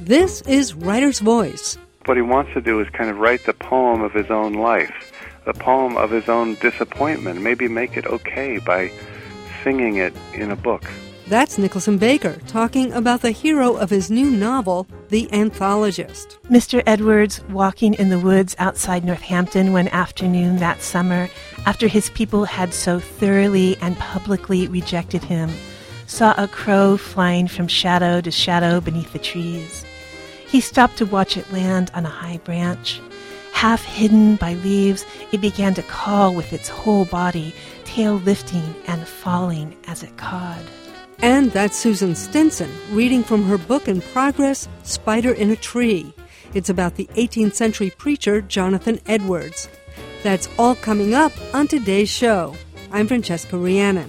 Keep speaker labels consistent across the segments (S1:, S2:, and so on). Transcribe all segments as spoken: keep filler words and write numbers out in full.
S1: This is Writer's Voice.
S2: What he wants to do is kind of write the poem of his own life, the poem of his own disappointment, maybe make it okay by singing it in a book.
S1: That's Nicholson Baker talking about the hero of his new novel, The Anthologist.
S3: Mister Edwards, walking in the woods outside Northampton one afternoon that summer, after his people had so thoroughly and publicly rejected him, saw a crow flying from shadow to shadow beneath the trees. He stopped to watch it land on a high branch. Half hidden by leaves, it began to call with its whole body, tail lifting and falling as it cawed.
S1: And that's Susan Stinson, reading from her book in progress, Spider in a Tree. It's about the eighteenth century preacher Jonathan Edwards. That's all coming up on today's show. I'm Francesca Rhiannon.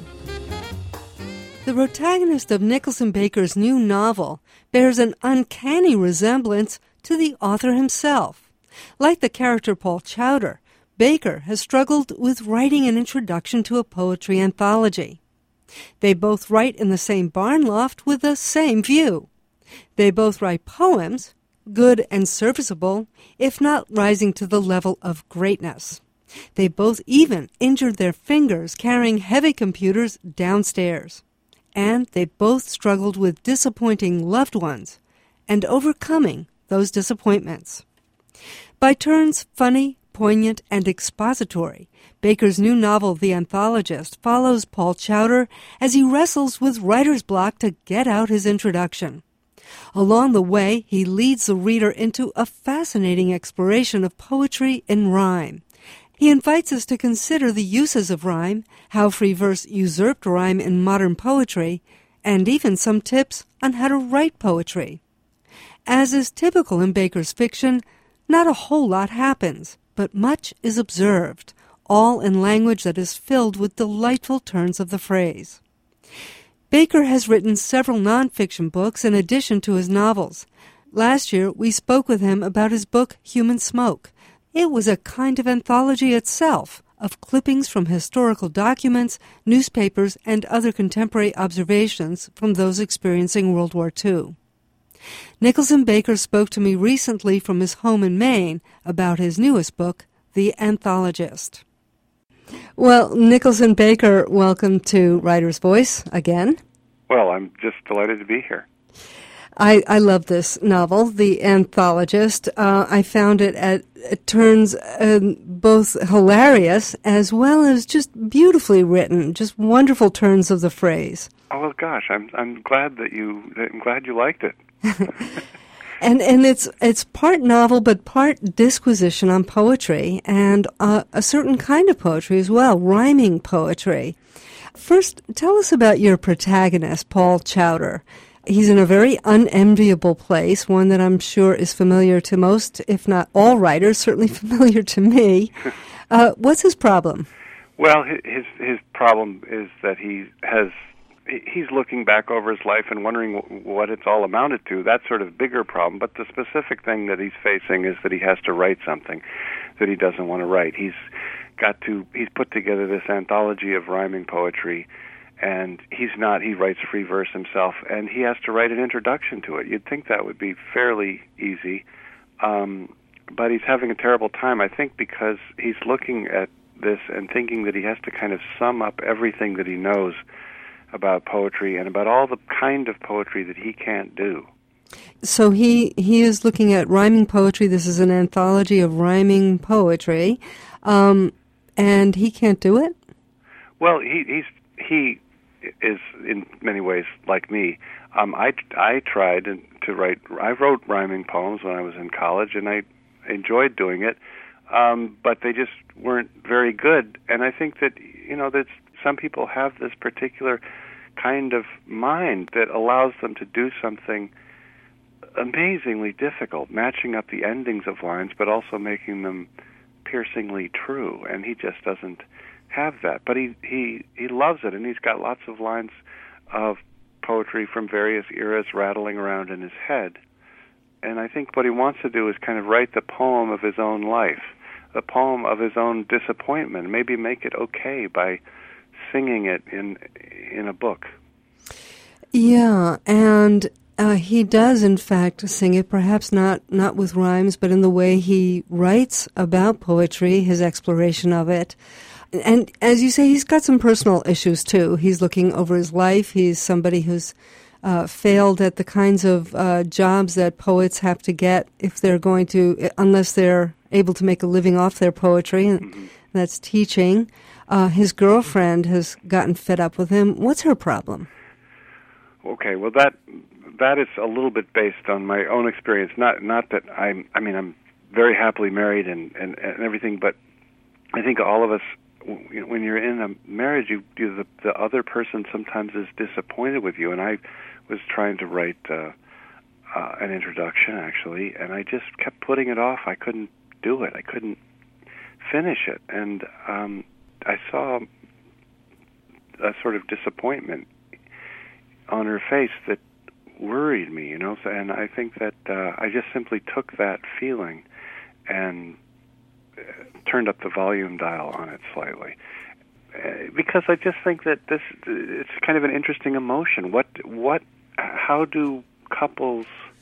S1: The protagonist of Nicholson Baker's new novel bears an uncanny resemblance to the author himself. Like the character Paul Chowder, Baker has struggled with writing an introduction to a poetry anthology. They both write in the same barn loft with the same view. They both write poems, good and serviceable, if not rising to the level of greatness. They both even injured their fingers carrying heavy computers downstairs. And they both struggled with disappointing loved ones and overcoming those disappointments. By turns funny, poignant, and expository, Baker's new novel, The Anthologist, follows Paul Chowder as he wrestles with writer's block to get out his introduction. Along the way, he leads the reader into a fascinating exploration of poetry in rhyme. He invites us to consider the uses of rhyme, how free verse usurped rhyme in modern poetry, and even some tips on how to write poetry. As is typical in Baker's fiction, not a whole lot happens, but much is observed, all in language that is filled with delightful turns of the phrase. Baker has written several nonfiction books in addition to his novels. Last year, we spoke with him about his book, Human Smoke. It was a kind of anthology itself, of clippings from historical documents, newspapers, and other contemporary observations from those experiencing World War Two. Nicholson Baker spoke to me recently from his home in Maine about his newest book, The Anthologist. Well, Nicholson Baker, welcome to Writer's Voice again.
S2: Well, I'm just delighted to be here.
S1: I, I love this novel, The Anthologist. Uh, I found it at, at turns uh, both hilarious as well as just beautifully written, just wonderful turns of the phrase.
S2: Oh well, gosh, I'm I'm glad that you I'm glad you liked it.
S1: and and it's it's part novel, but part disquisition on poetry and uh, a certain kind of poetry as well, rhyming poetry. First, tell us about your protagonist, Paul Chowder. He's in a very unenviable place, one that I'm sure is familiar to most, if not all writers, certainly familiar to me. Uh, what's his problem?
S2: Well, his his problem is that he has he's looking back over his life and wondering what it's all amounted to. That's sort of a bigger problem. But the specific thing that he's facing is that he has to write something that he doesn't want to write. He's got to he's put together this anthology of rhyming poetry. And he's not, he writes free verse himself, and he has to write an introduction to it. You'd think that would be fairly easy, um, but he's having a terrible time, I think, because he's looking at this and thinking that he has to kind of sum up everything that he knows about poetry and about all the kind of poetry that he can't do.
S1: So he, he is looking at rhyming poetry. This is an anthology of rhyming poetry, um, and he can't do it?
S2: Well, he, he's, he... is in many ways like me. Um, I, I tried to write, I wrote rhyming poems when I was in college, and I enjoyed doing it, um, but they just weren't very good. And I think that, you know, that some people have this particular kind of mind that allows them to do something amazingly difficult, matching up the endings of lines, but also making them piercingly true, and he just doesn't have that, but he, he, he loves it, and he's got lots of lines of poetry from various eras rattling around in his head. And I think what he wants to do is kind of write the poem of his own life, the poem of his own disappointment, maybe make it okay by singing it in in a book.
S1: Yeah, and Uh, he does, in fact, sing it, perhaps not, not with rhymes, but in the way he writes about poetry, his exploration of it. And as you say, he's got some personal issues, too. He's looking over his life. He's somebody who's uh, failed at the kinds of uh, jobs that poets have to get if they're going to, unless they're able to make a living off their poetry, and
S2: Mm-hmm.
S1: that's teaching. Uh, his girlfriend has gotten fed up with him. What's her problem?
S2: Okay, well, that that is a little bit based on my own experience. Not not that I'm. I mean, I'm very happily married and, and, and everything, but I think all of us, when you're in a marriage, you, you the, the other person sometimes is disappointed with you. And I was trying to write uh, uh, an introduction, actually, and I just kept putting it off. I couldn't do it. I couldn't finish it. And um, I saw a sort of disappointment on her face that worried me, you know. So, and I think that uh, I just simply took that feeling and uh, turned up the volume dial on it slightly, uh, because I just think that this it's kind of an interesting emotion. What what how do couples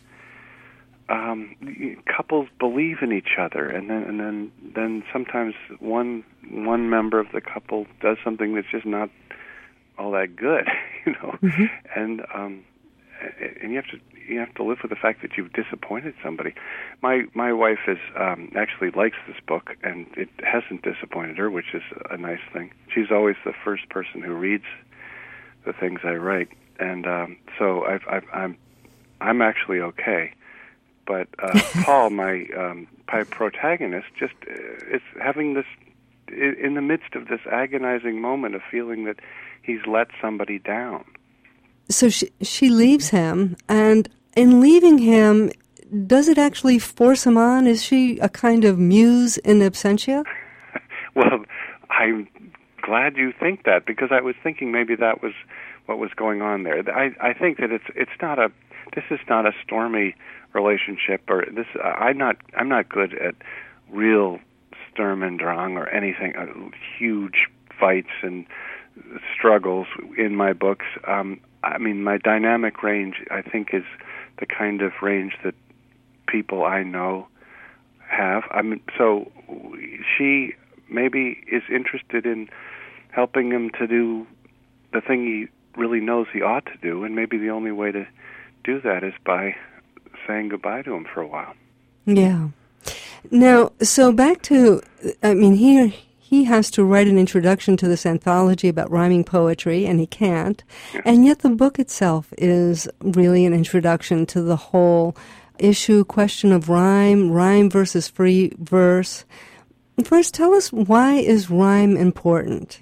S2: um, couples believe in each other, and then and then then sometimes one one member of the couple does something that's just not all that good, you know,
S1: Mm-hmm.
S2: and um, and you have to you have to live with the fact that you've disappointed somebody. My my wife is um, actually likes this book, and it hasn't disappointed her, which is a nice thing. She's always the first person who reads the things I write, and um, so I've, I've, I'm I'm actually okay. But uh, Paul, my um, my protagonist, just uh, is having this in the midst of this agonizing moment of feeling that he's let somebody down.
S1: So she, she leaves him, and in leaving him, does it actually force him on? Is she a kind of muse in absentia?
S2: Well, I'm glad you think that, because I was thinking maybe that was what was going on there. I, I think that it's it's not a this is not a stormy relationship, or this I'm not I'm not good at real Sturm und Drang or anything, uh, huge fights and struggles in my books. Um, I mean, my dynamic range, I think, is the kind of range that people I know have. I mean, so she maybe is interested in helping him to do the thing he really knows he ought to do, and maybe the only way to do that is by saying goodbye to him for a while.
S1: Yeah. Now, so back to, I mean, he he has to write an introduction to this anthology about rhyming poetry, and he can't.
S2: Yeah.
S1: And yet the book itself is really an introduction to the whole issue, question of rhyme, rhyme versus free verse. First, tell us, why is rhyme important?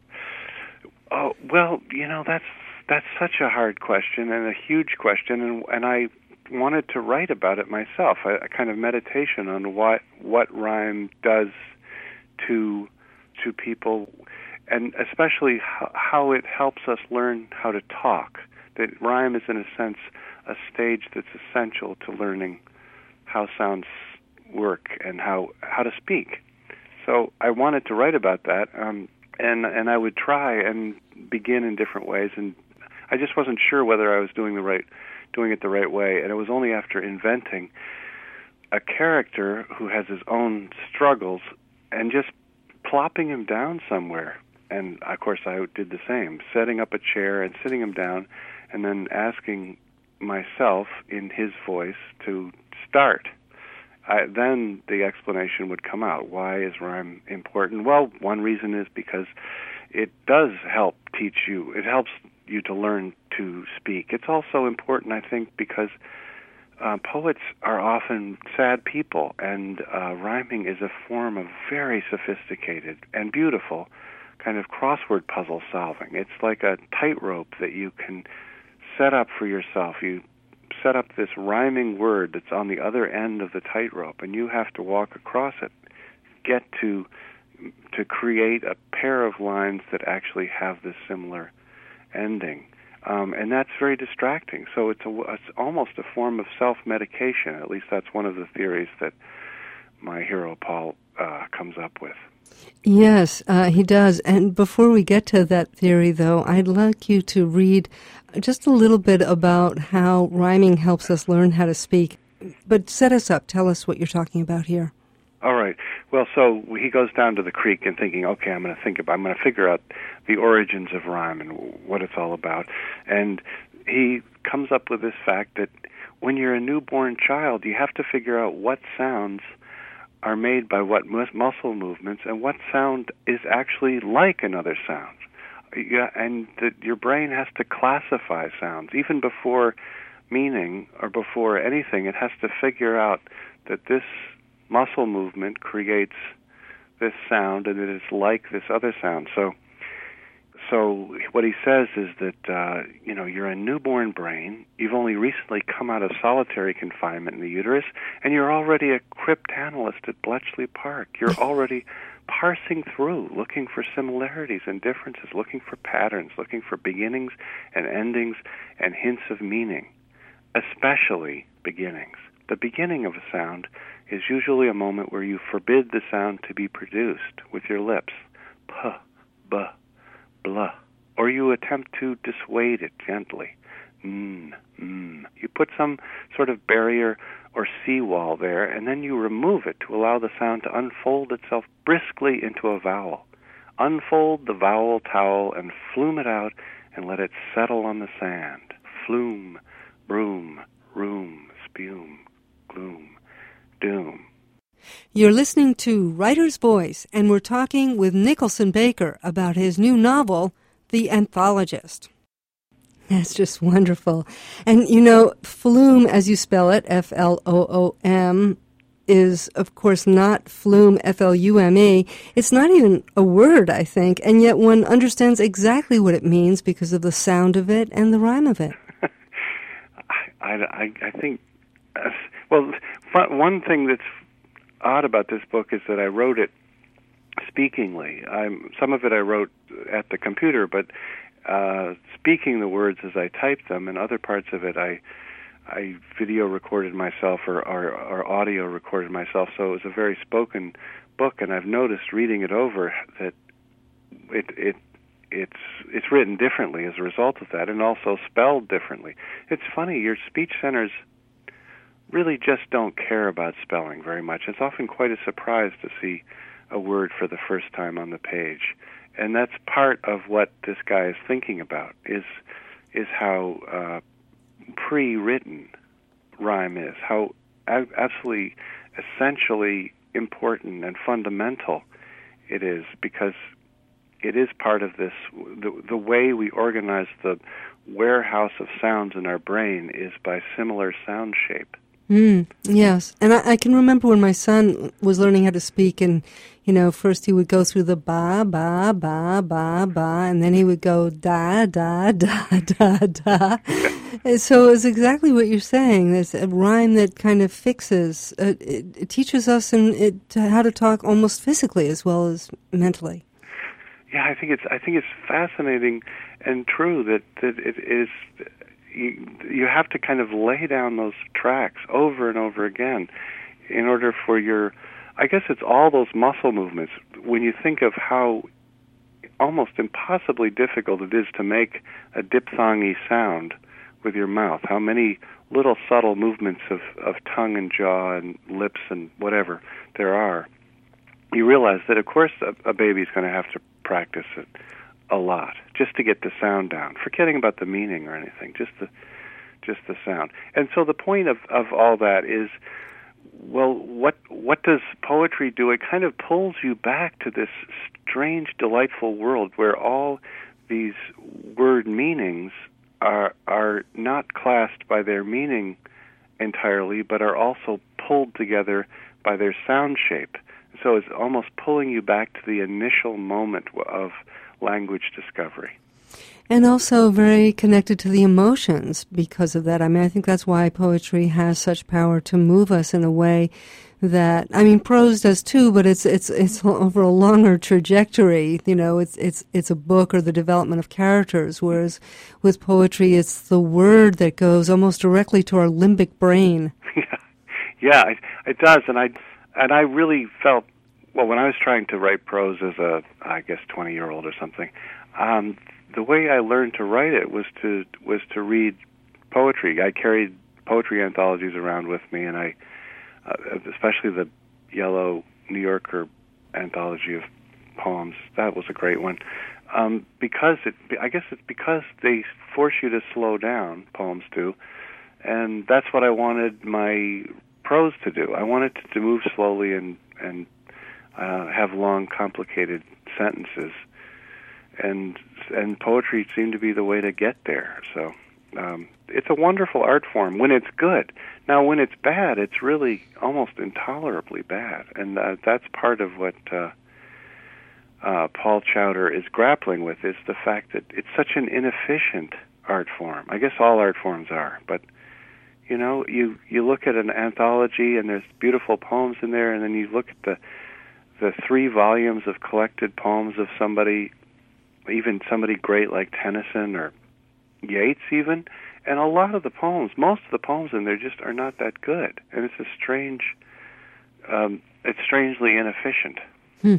S2: Oh, well, you know, that's that's such a hard question and a huge question, and and I wanted to write about it myself, a, a kind of meditation on what what rhyme does to to people, and especially how, how it helps us learn how to talk. That rhyme is, in a sense, a stage that's essential to learning how sounds work and how how to speak. So I wanted to write about that, um, and and I would try and begin in different ways, and I just wasn't sure whether I was doing the right doing it the right way. And it was only after inventing a character who has his own struggles and just plopping him down somewhere. And of course I did the same, setting up a chair and sitting him down, and then asking myself in his voice to start. I, then the explanation would come out. Why is rhyme important? Well, one reason is because it does help teach you. It helps you to learn to speak. It's also important, I think, because uh, poets are often sad people, and uh, rhyming is a form of very sophisticated and beautiful kind of crossword puzzle solving. It's like a tightrope that you can set up for yourself. You set up this rhyming word that's on the other end of the tightrope, and you have to walk across it, get to to create a pair of lines that actually have this similar ending. Um, and that's very distracting. So it's, a, it's almost a form of self-medication. At least that's one of the theories that my hero Paul uh, comes up with.
S1: Yes, uh, he does. And before we get to that theory, though, I'd like you to read just a little bit about how rhyming helps us learn how to speak. But set us up. Tell us what you're talking about here.
S2: All right. Well, so he goes down to the creek and thinking, okay, I'm going to think about, I'm going to figure out the origins of rhyme and what it's all about. And he comes up with this fact that when you're a newborn child, you have to figure out what sounds are made by what mus- muscle movements and what sound is actually like another sound. Yeah, and the, your brain has to classify sounds. Even before meaning or before anything, it has to figure out that this muscle movement creates this sound and that it's like this other sound. So so what he says is that, uh, you know, you're a newborn brain, you've only recently come out of solitary confinement in the uterus, and you're already a cryptanalyst at Bletchley Park. You're already parsing through, looking for similarities and differences, looking for patterns, looking for beginnings and endings and hints of meaning, especially beginnings. The beginning of a sound is usually a moment where you forbid the sound to be produced with your lips. P, b, blah. Or you attempt to dissuade it gently. Mm, mm. You put some sort of barrier or seawall there, and then you remove it to allow the sound to unfold itself briskly into a vowel. Unfold the vowel towel and flume it out and let it settle on the sand. Flume, broom, room, spume, gloom, doom.
S1: You're listening to Writer's Voice, and we're talking with Nicholson Baker about his new novel, The Anthologist. That's just wonderful. And, you know, flume, as you spell it, F L O O M, is, of course, not flume, F L U M E. It's not even a word, I think, and yet one understands exactly what it means because of the sound of it and the rhyme of it.
S2: I, I, I think, uh, well, one thing that's odd about this book is that I wrote it speakingly. I'm, some of it I wrote at the computer, but uh, speaking the words as I typed them, and other parts of it I I video recorded myself or, or, or audio recorded myself, so it was a very spoken book, and I've noticed reading it over that it it it's it's written differently as a result of that, and also spelled differently. It's funny, your speech centers really just don't care about spelling very much. It's often quite a surprise to see a word for the first time on the page. And that's part of what this guy is thinking about, is is how uh, pre-written rhyme is, how a- absolutely essentially important and fundamental it is, because it is part of this, the, the way we organize the warehouse of sounds in our brain is by similar sound shape.
S1: Mm, yes, and I, I can remember when my son was learning how to speak, and, you know, first he would go through the ba, ba, ba, ba, ba, and then he would go da, da, da, da, da. And so it's exactly what you're saying. There's a rhyme that kind of fixes, uh, it, it teaches us and it, how to talk almost physically as well as mentally.
S2: Yeah, I think it's I think it's fascinating and true that, that it is. You, you have to kind of lay down those tracks over and over again in order for your, I guess it's all those muscle movements. When you think of how almost impossibly difficult it is to make a diphthong-y sound with your mouth, how many little subtle movements of, of tongue and jaw and lips and whatever there are, you realize that, of course, a, a baby's going to have to practice it a lot just to get the sound down, forgetting about the meaning or anything, just the just the sound. And so the point of, of all that is, well, what what does poetry do? It kind of pulls you back to this strange, delightful world where all these word meanings are are not classed by their meaning entirely, but are also pulled together by their sound shape. So it's almost pulling you back to the initial moment of language discovery.
S1: And also very connected to the emotions because of that. I mean, I think that's why poetry has such power to move us in a way that, I mean, prose does too, but it's it's it's over a longer trajectory. You know, it's it's it's a book or the development of characters, whereas with poetry, it's the word that goes almost directly to our limbic brain.
S2: Yeah, yeah, it, it does, and I and I really felt well, when I was trying to write prose as a, I guess, twenty-year-old or something, um, the way I learned to write it was to was to read poetry. I carried poetry anthologies around with me, and I, uh, especially the yellow New Yorker anthology of poems, that was a great one. Um, because it, I guess it's because they force you to slow down, poems do, and that's what I wanted my prose to do. I wanted to, to move slowly and and uh, have long, complicated sentences, and and poetry seemed to be the way to get there. So um, it's a wonderful art form when it's good. Now, when it's bad, it's really almost intolerably bad, and uh, that's part of what uh, uh, Paul Chowder is grappling with, is the fact that it's such an inefficient art form. I guess all art forms are, but you know, you you look at an anthology and there's beautiful poems in there, and then you look at the the three volumes of collected poems of somebody, even somebody great like Tennyson or Yeats even, and a lot of the poems, most of the poems in there just are not that good, and it's a strange, um, it's strangely inefficient.
S1: Hmm.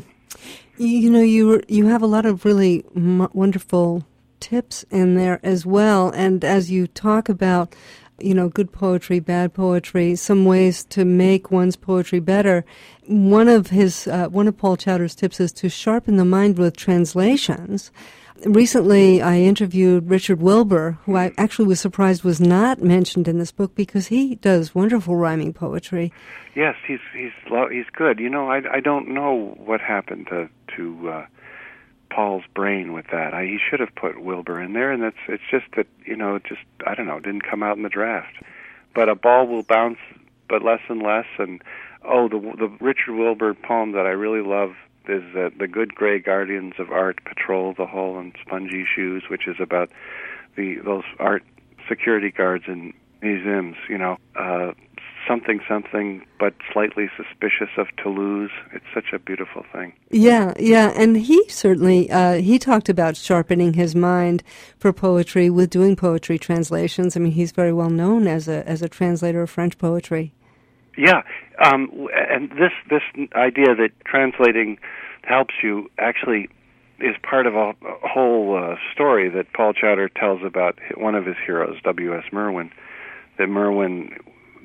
S1: You know, you you have a lot of really m- wonderful tips in there as well, and as you talk about, you know, good poetry, bad poetry, some ways to make one's poetry better. One of his, uh, one of Paul Chowder's tips is to sharpen the mind with translations. Recently, I interviewed Richard Wilbur, who I actually was surprised was not mentioned in this book because he does wonderful rhyming poetry.
S2: Yes, he's he's he's good. You know, I I don't know what happened to to uh, Paul's brain with that. I, he should have put Wilbur in there, and that's it's just that, you know, it just I don't know, didn't come out in the draft. But a ball will bounce, but less and less. And oh, the the Richard Wilbur poem that I really love is uh, The Good Gray Guardians of Art Patrol the Hall in Spongy Shoes, which is about the those art security guards in museums, you know, uh, something, something, but slightly suspicious of Toulouse. It's such a beautiful thing.
S1: Yeah, yeah, and he certainly, uh, he talked about sharpening his mind for poetry with doing poetry translations. I mean, he's very well known as a as a translator of French poetry.
S2: Yeah, um, and this this idea that translating helps you actually is part of a, a whole uh, story that Paul Chowder tells about one of his heroes, W S Merwin. That Merwin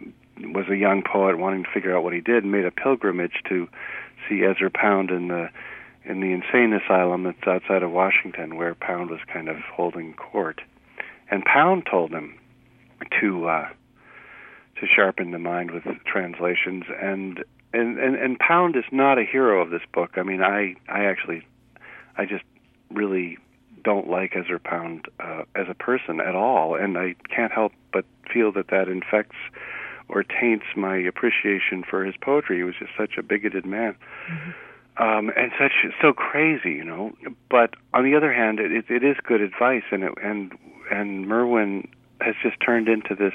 S2: was a young poet wanting to figure out what he did, and made a pilgrimage to see Ezra Pound in the in the insane asylum that's outside of Washington, where Pound was kind of holding court. And Pound told him to uh, to sharpen the mind with translations, and, and and and Pound is not a hero of this book. I mean, I I actually I just really don't like Ezra Pound uh, as a person at all, and I can't help but feel that that infects or taints my appreciation for his poetry. He was just such a bigoted man, mm-hmm. um, and such so crazy, you know. But on the other hand, it, it is good advice, and it, and and Merwin has just turned into this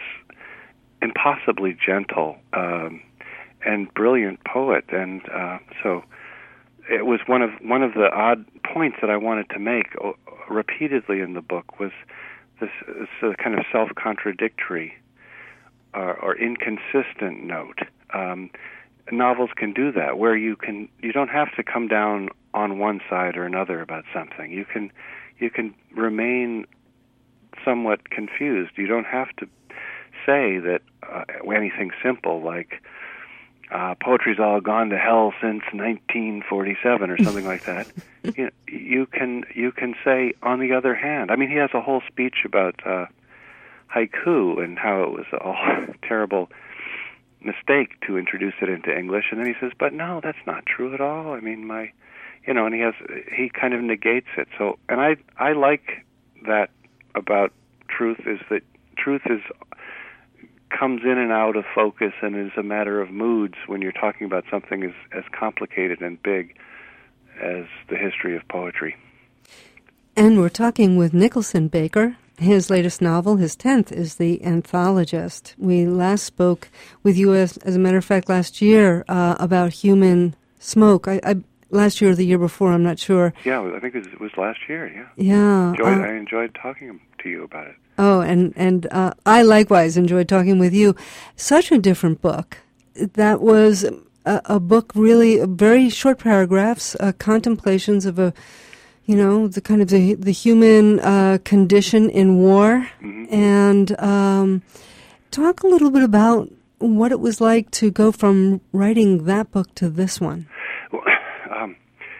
S2: impossibly gentle um, and brilliant poet, and uh, so it was one of one of the odd points that I wanted to make uh, repeatedly in the book was this, this uh, kind of self-contradictory or, or inconsistent note. Um, novels can do that, where you can you don't have to come down on one side or another about something. You can you can remain somewhat confused. You don't have to say that uh, anything simple like uh, poetry's all gone to hell since nineteen forty-seven or something like that. You know, you can you can say, on the other hand. I mean, he has a whole speech about uh, haiku and how it was a terrible mistake to introduce it into English, and then he says, but no, that's not true at all. I mean, my, you know, and he has he kind of negates it. So, and I I like that about truth, is that truth is comes in and out of focus and is a matter of moods when you're talking about something as, as complicated and big as the history of poetry.
S1: And we're talking with Nicholson Baker. His latest novel, his tenth, is The Anthologist. We last spoke with you, as, as a matter of fact, last year uh, about human smoke. I, I, last year or the year before, I'm not sure.
S2: Yeah, I think it was, it was last year, yeah.
S1: Yeah.
S2: Enjoyed,
S1: uh,
S2: I enjoyed talking to you about it.
S1: Oh, and, and uh, I likewise enjoyed talking with you. Such a different book. That was a, a book really uh, very short paragraphs, uh, contemplations of a, you know, the kind of the the human uh, condition in war,
S2: Mm-hmm.
S1: and um, talk a little bit about what it was like to go from writing that book to this one.
S2: Well, um,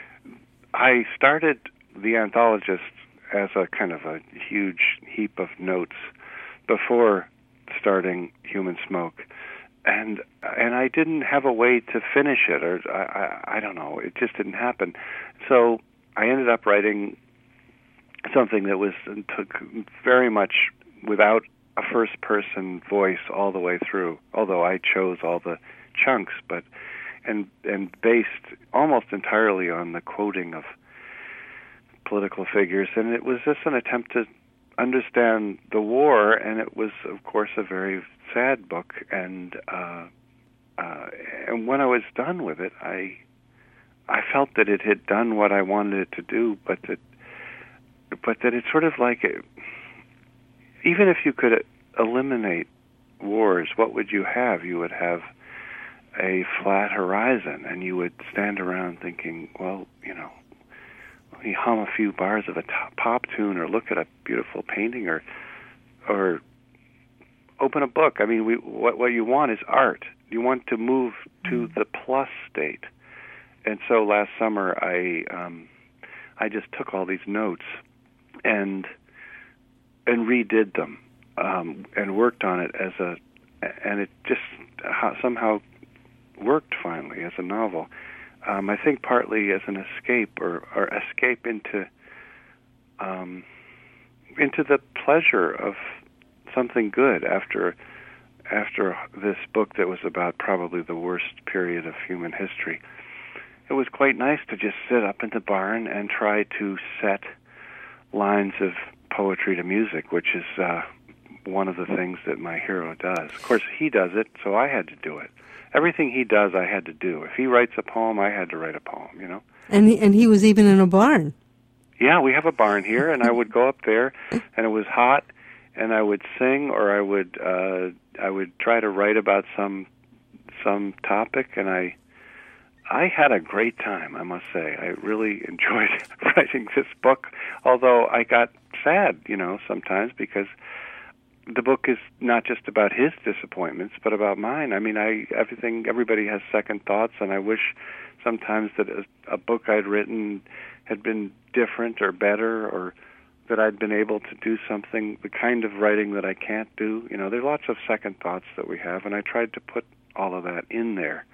S2: I started The Anthologist as a kind of a huge heap of notes before starting Human Smoke, and and I didn't have a way to finish it, or I, I, I don't know, it just didn't happen. So I ended up writing something that was took very much without a first-person voice all the way through, although I chose all the chunks, but and and based almost entirely on the quoting of political figures, and it was just an attempt to understand the war, and it was, of course, a very sad book, and uh, uh, and when I was done with it, I I felt that it had done what I wanted it to do, but that but that it's sort of like a, even if you could eliminate wars, what would you have? You would have a flat horizon, and you would stand around thinking, well, you know, you hum a few bars of a top pop tune, or look at a beautiful painting, or or open a book. I mean, we, what what you want is art. You want to move to the plus state. And so last summer, I um, I just took all these notes and and redid them um, and worked on it as a, and it just somehow worked finally as a novel. Um, I think partly as an escape, or, or escape into um, into the pleasure of something good after after this book that was about probably the worst period of human history. It was quite nice to just sit up in the barn and try to set lines of poetry to music, which is uh, one of the things that my hero does. Of course, he does it, so I had to do it. Everything he does, I had to do. If he writes a poem, I had to write a poem, you know?
S1: And he, and he was even in a barn.
S2: Yeah, we have a barn here, and I would go up there, and it was hot, and I would sing, or I would uh, I would try to write about some some topic, and I I had a great time, I must say. I really enjoyed writing this book, although I got sad, you know, sometimes, because the book is not just about his disappointments, but about mine. I mean, I everything. Everybody has second thoughts, and I wish sometimes that a, a book I'd written had been different or better, or that I'd been able to do something, the kind of writing that I can't do. You know, there are lots of second thoughts that we have, and I tried to put all of that in there.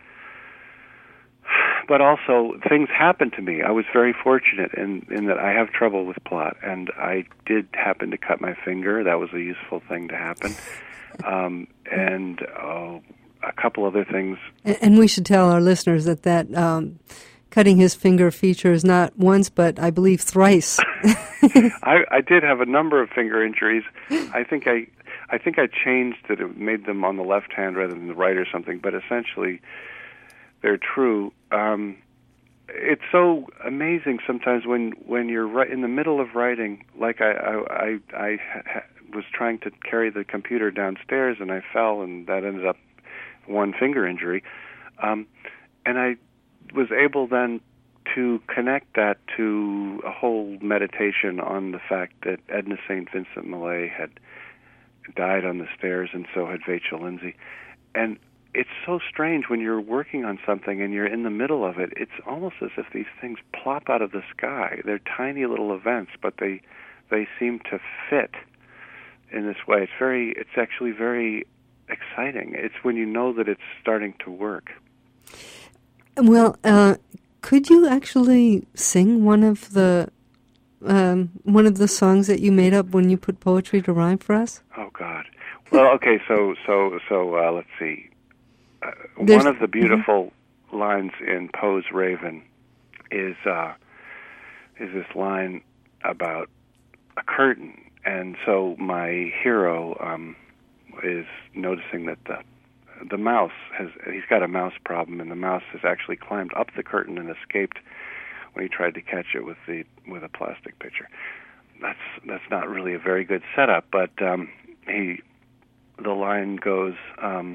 S2: But also, things happened to me. I was very fortunate in, in that I have trouble with plot, and I did happen to cut my finger. That was a useful thing to happen. Um, and uh, a couple other things.
S1: And, and we should tell our listeners that that um, cutting his finger feature is not once, but I believe thrice.
S2: I, I did have a number of finger injuries. I think I, I think I changed it. It made them on the left hand rather than the right or something. But essentially, they're true. Um, it's so amazing sometimes when, when you're right in the middle of writing. Like I, I, I, I ha- was trying to carry the computer downstairs, and I fell, and that ended up one finger injury. Um, and I was able then to connect that to a whole meditation on the fact that Edna Saint Vincent Millay had died on the stairs, and so had Vachel Lindsay. And it's so strange when you're working on something and you're in the middle of it. It's almost as if these things plop out of the sky. They're tiny little events, but they they seem to fit in this way. It's very, it's actually very exciting. It's when you know that it's starting to work.
S1: Well, uh, could you actually sing one of the um, one of the songs that you made up when you put poetry to rhyme for us?
S2: Oh God. Well, okay. So so so uh, let's see. Uh, one of the beautiful mm-hmm. lines in Poe's Raven is uh, is this line about a curtain, and so my hero um, is noticing that the the mouse has he's got a mouse problem, and the mouse has actually climbed up the curtain and escaped when he tried to catch it with the with a plastic pitcher. That's that's not really a very good setup, but um, he the line goes. Um,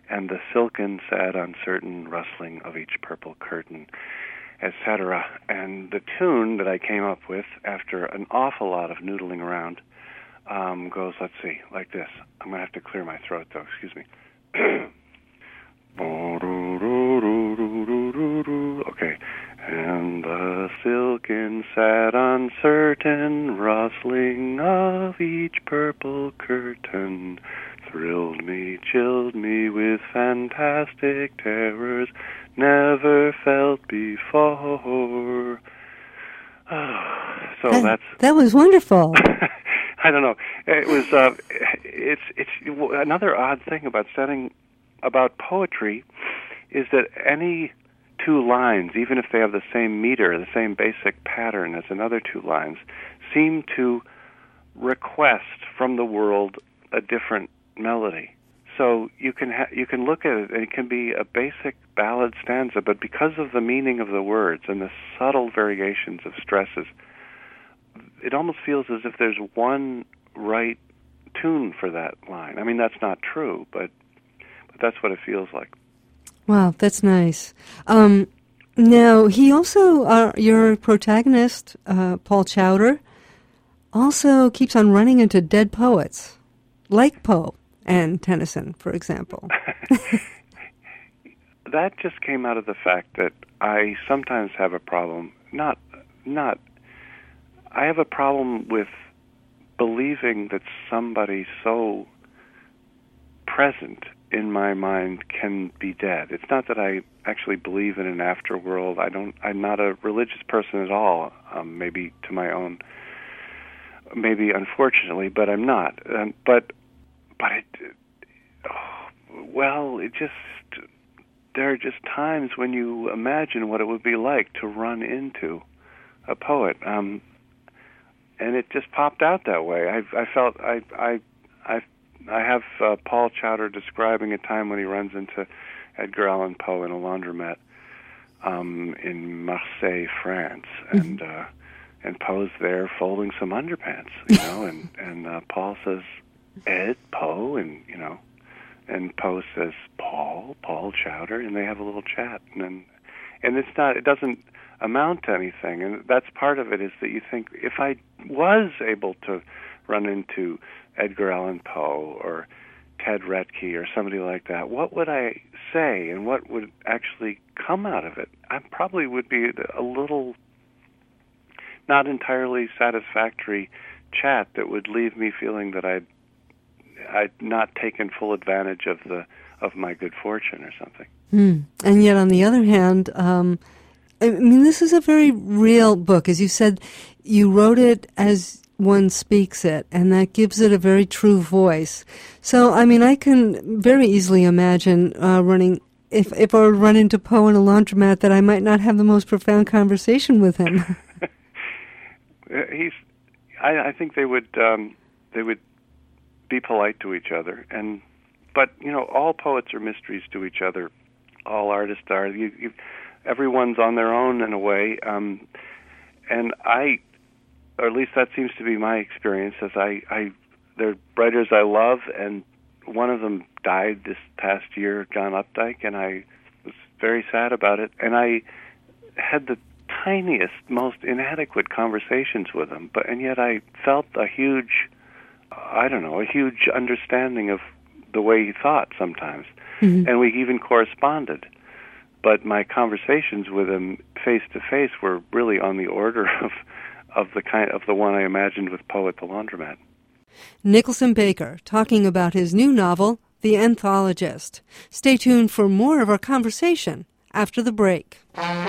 S2: and the silken, sad, uncertain rustling of each purple curtain, et cetera. And the tune that I came up with after an awful lot of noodling around um, goes, let's see, like this. I'm going to have to clear my throat, though. Excuse me. Okay. And the silken, sad, uncertain rustling of each purple curtain thrilled me, chilled me with fantastic terrors never felt before. Oh, so
S1: that,
S2: that's
S1: that was wonderful.
S2: I don't know. It was. Uh, it's it's another odd thing about studying about poetry is that any two lines, even if they have the same meter, the same basic pattern as another two lines, seem to request from the world a different melody. So you can ha- you can look at it, and it can be a basic ballad stanza, but because of the meaning of the words and the subtle variations of stresses, it almost feels as if there's one right tune for that line. I mean, that's not true, but but that's what it feels like.
S1: Wow, that's nice. Um, now, he also, uh, your protagonist, uh, Paul Chowder, also keeps on running into dead poets, like Poe and Tennyson, for example.
S2: That just came out of the fact that I sometimes have a problem, not, not, I have a problem with believing that somebody so present in my mind can be dead. It's not that I actually believe in an afterworld. I don't, I'm not a religious person at all, um, maybe to my own, maybe unfortunately, but I'm not. Um, but, but it, oh, well, it just, there are just times when you imagine what it would be like to run into a poet. Um, and it just popped out that way. I, I felt, I, I, I I have uh, Paul Chowder describing a time when he runs into Edgar Allan Poe in a laundromat um, in Marseille, France, and uh, and Poe's there folding some underpants, you know, and and uh, Paul says, "Ed, Poe," and you know, and Poe says, "Paul, Paul Chowder," and they have a little chat, and then, and it's not, it doesn't amount to anything, and that's part of it is that you think if I was able to run into Edgar Allan Poe or Ted Retke or somebody like that, what would I say and what would actually come out of it? I probably would be a little not entirely satisfactory chat that would leave me feeling that I'd I'd not taken full advantage of the of my good fortune or something.
S1: Mm. And yet, on the other hand, um, I mean, this is a very real book. As you said, you wrote it as one speaks it, and that gives it a very true voice. So, I mean, I can very easily imagine uh, running, if if I run into Poe in a laundromat, that I might not have the most profound conversation with him.
S2: He's, I, I think they would, um, they would be polite to each other, and but you know, all poets are mysteries to each other. All artists are. You, you, everyone's on their own in a way, um, and I. Or at least that seems to be my experience, as I, I, they're writers I love, and one of them died this past year, John Updike, and I was very sad about it. And I had the tiniest, most inadequate conversations with him, but and yet I felt a huge, I don't know, a huge understanding of the way he thought sometimes. Mm-hmm. And we even corresponded. But my conversations with him face to face were really on the order of of the kind of the one I imagined with Poe at the laundromat.
S1: Nicholson Baker talking about his new novel, The Anthologist. Stay tuned for more of our conversation after the break.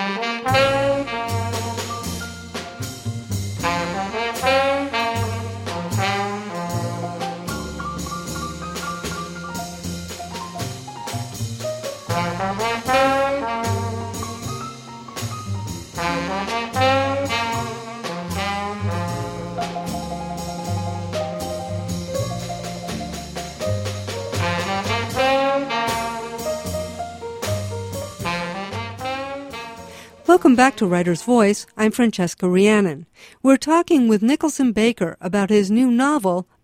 S1: Welcome back to Writer's Voice. I'm Francesca Rhiannon. We're talking with Nicholson Baker about his new novel,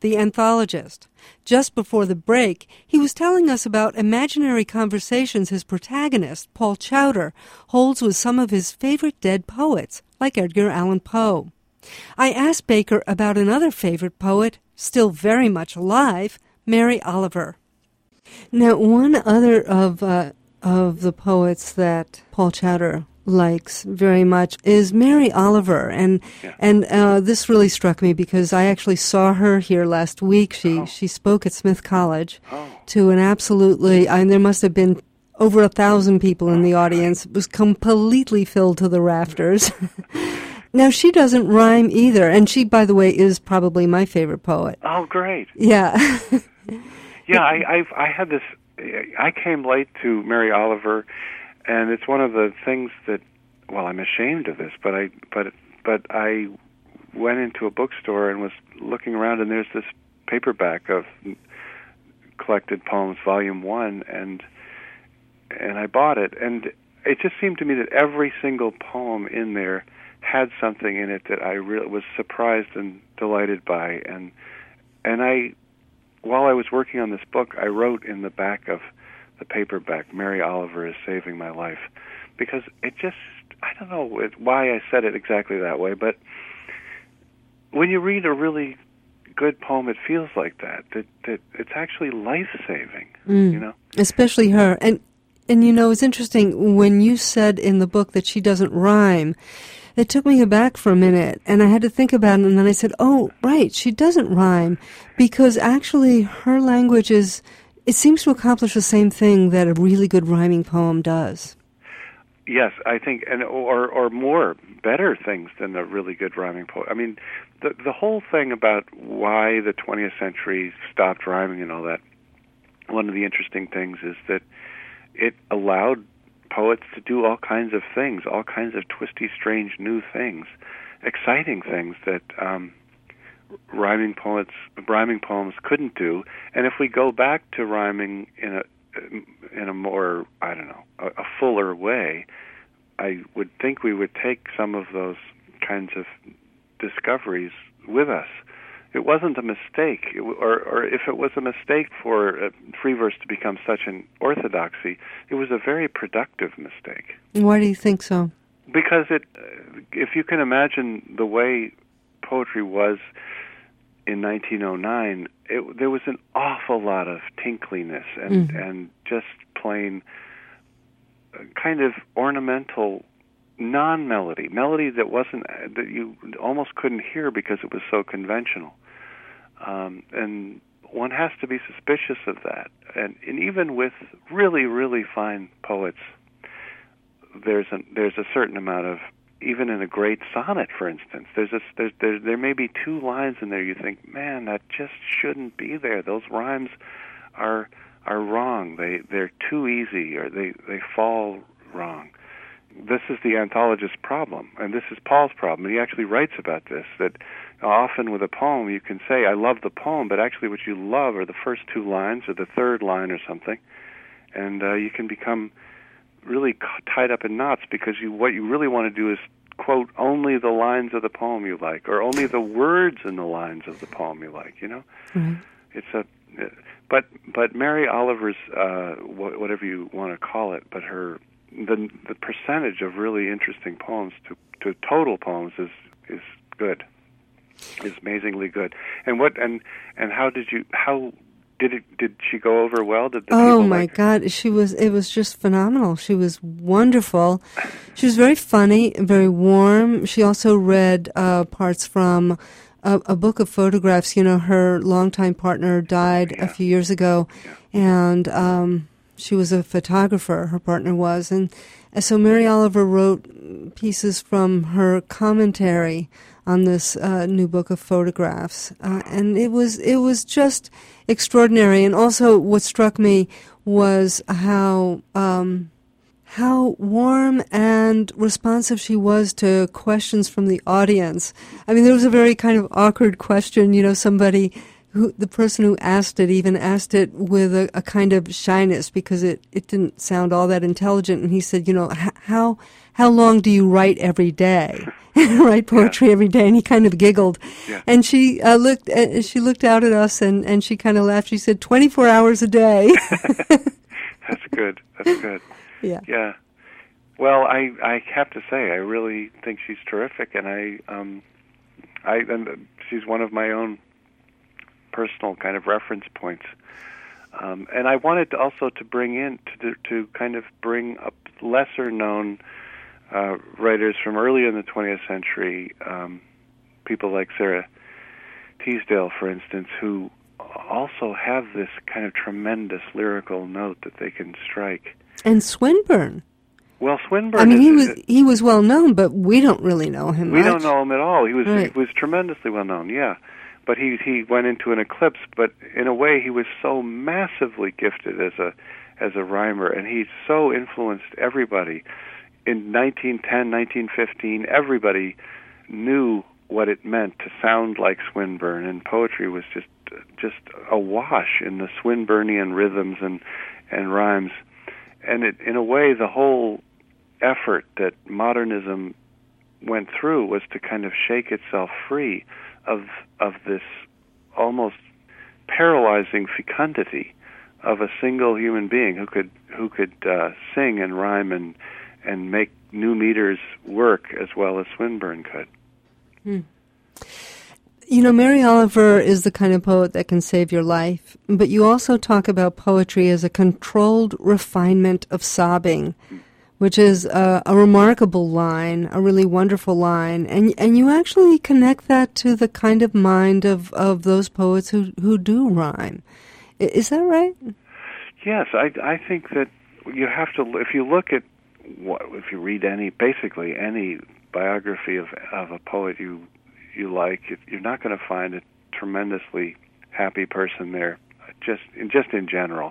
S1: the anthologist. Just before the break, he was telling us about imaginary conversations his protagonist, Paul Chowder, holds with some of his favorite dead poets, like Edgar Allan Poe. I asked Baker about another favorite poet, still very much alive, Mary Oliver. Now, one other of uh, of the poets that Paul Chowder likes very much is Mary Oliver, and
S2: yeah.
S1: and uh, this really struck me because I actually saw her here last week. She
S2: oh.
S1: she spoke at Smith College
S2: oh.
S1: to an absolutely, I mean, there must have been over a thousand people in the audience. It was completely filled to the rafters. Now, she doesn't rhyme either, and she, by the way, is probably my favorite poet.
S2: Oh, great.
S1: Yeah.
S2: yeah, I I've, I had this, I came late to Mary Oliver, and it's one of the things that, well, I'm ashamed of this, but I but but I went into a bookstore and was looking around, and there's this paperback of collected poems, volume one, and and I bought it, and it just seemed to me that every single poem in there had something in it that I really was surprised and delighted by, and and I, while I was working on this book, I wrote in the back of the paperback, Mary Oliver is saving my life, because it just, I don't know it, why I said it exactly that way, but when you read a really good poem, it feels like that, that, that it's actually life-saving,
S1: mm.
S2: you know?
S1: Especially her. And, and, you know, it's interesting, when you said in the book that she doesn't rhyme, it took me aback for a minute, and I had to think about it, and then I said, oh, right, she doesn't rhyme, because actually her language is, it seems to accomplish the same thing that a really good rhyming poem does.
S2: Yes, I think, and or or more, better things than a really good rhyming poem. I mean, the the whole thing about why the twentieth century stopped rhyming and all that, one of the interesting things is that it allowed poets to do all kinds of things, all kinds of twisty, strange, new things, exciting things that um, rhyming poets, rhyming poems couldn't do. And if we go back to rhyming in a in a more, I don't know, a, a fuller way, I would think we would take some of those kinds of discoveries with us. It wasn't a mistake, it, or, or if it was a mistake for uh, free verse to become such an orthodoxy, it was a very productive mistake.
S1: Why do you think so?
S2: Because it, uh, if you can imagine the way poetry was in nineteen oh nine, it, there was an awful lot of tinkliness and,
S1: mm-hmm.
S2: and just plain uh, kind of ornamental non-melody, melody that wasn't, that you almost couldn't hear because it was so conventional. Um, and one has to be suspicious of that. And, and even with really, really fine poets, there's a, there's a certain amount of, even in a great sonnet, for instance, there's a, there's, there, there may be two lines in there you think, man, that just shouldn't be there. Those rhymes are are wrong. They, they're too easy, or they, they fall wrong. This is the anthologist's problem, and this is Paul's problem. And he actually writes about this, that often with a poem you can say, I love the poem, but actually what you love are the first two lines or the third line or something, and uh, you can become really tied up in knots because you what you really want to do is quote only the lines of the poem you like, or only the words in the lines of the poem you like, you know?
S1: Mm-hmm.
S2: It's a... But, but Mary Oliver's, uh, whatever you want to call it, but her... The the percentage of really interesting poems to, to total poems is is good, is amazingly good. And what and and how did you how did it did she go over well? Did the
S1: oh
S2: people
S1: my
S2: like
S1: God, she was it was just phenomenal. She was wonderful. She was very funny, very warm. She also read uh, parts from a, a book of photographs. You know, her longtime partner died
S2: yeah.
S1: a few years ago,
S2: yeah.
S1: and. Um, She was a photographer, her partner was. And so Mary Oliver wrote pieces from her commentary on this uh, new book of photographs. Uh, and it was it was just extraordinary. And also what struck me was how um, how warm and responsive she was to questions from the audience. I mean, there was a very kind of awkward question, you know, somebody who the person who asked it even asked it with a, a kind of shyness because it, it didn't sound all that intelligent. And he said, you know, how how long do you write every day? Write poetry yeah. every day? And he kind of giggled.
S2: Yeah.
S1: And she uh, looked uh, she looked out at us and, and she kind of laughed. She said, twenty-four hours a day.
S2: That's good. That's good.
S1: Yeah.
S2: Yeah. Well, I, I have to say, I really think she's terrific, and I um I and she's one of my own personal kind of reference points. Um, and I wanted to also to bring in to to kind of bring up lesser known uh, writers from earlier in the twentieth century, um, people like Sarah Teasdale, for instance, who also have this kind of tremendous lyrical note that they can strike.
S1: And Swinburne.
S2: Well, Swinburne.
S1: I mean,
S2: is,
S1: he was he was well known, but we don't really know him.
S2: We
S1: much.
S2: don't know him at all. He was
S1: right.
S2: he was tremendously well known. Yeah, but he he went into an eclipse. But in a way, he was so massively gifted as a as a rhymer, and he so influenced everybody. In nineteen ten, nineteen fifteen, everybody knew what it meant to sound like Swinburne, and poetry was just just awash in the Swinburnian rhythms and and rhymes. And it, in a way, the whole effort that modernism went through was to kind of shake itself free of of this almost paralyzing fecundity of a single human being who could who could uh, sing and rhyme and and make new meters work as well as Swinburne could.
S1: Hmm. You know, Mary Oliver is the kind of poet that can save your life, but you also talk about poetry as a controlled refinement of sobbing, which is a, a remarkable line, a really wonderful line, and and you actually connect that to the kind of mind of, of those poets who, who do rhyme. Is that right?
S2: Yes, I, I think that you have to, if you look at, what, if you read any, basically any biography of, of a poet you you like, you're not going to find a tremendously happy person there, just in, just in general.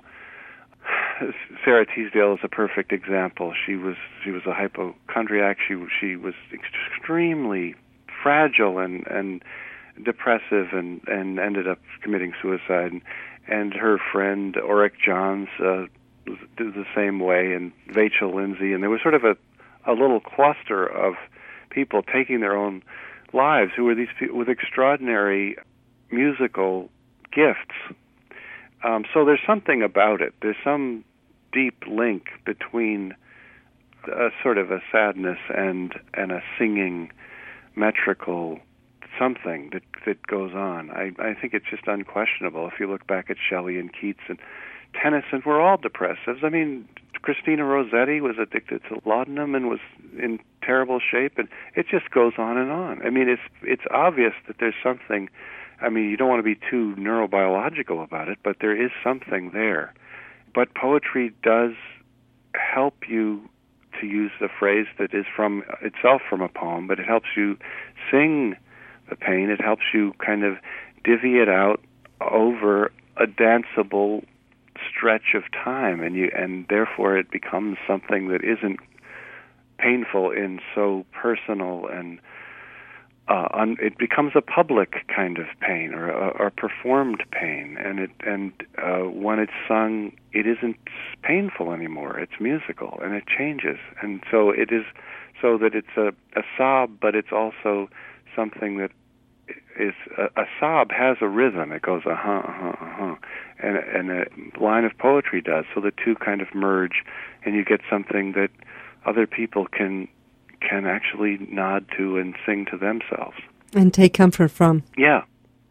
S2: Sarah Teasdale is a perfect example. She was she was a hypochondriac. She she was extremely fragile and, and depressive, and, and ended up committing suicide. And, and her friend Oric Johns uh, was the same way, and Vachel Lindsay, and there was sort of a a little cluster of people taking their own lives who were these people with extraordinary musical gifts. Um, so there's something about it. There's some deep link between a sort of a sadness and and a singing, metrical something that that goes on. I, I think it's just unquestionable. If you look back at Shelley and Keats and Tennyson, we're all depressives. I mean, Christina Rossetti was addicted to laudanum and was in terrible shape, and it just goes on and on. I mean, it's it's obvious that there's something. I mean, you don't want to be too neurobiological about it, but there is something there. But poetry does help you, to use the phrase that is from itself from a poem, but it helps you sing the pain. It helps you kind of divvy it out over a danceable stretch of time, and you and therefore it becomes something that isn't painful in so personal, and uh, un, it becomes a public kind of pain, or a, or performed pain, and it and uh, when it's sung, it isn't painful anymore. It's musical, and it changes, and so it is so that it's a, a sob, but it's also something that is a, a sob has a rhythm. It goes uh huh, uh huh, uh huh, and and a line of poetry does. So the two kind of merge, and you get something that other people can can actually nod to and sing to themselves
S1: and take comfort from.
S2: Yeah.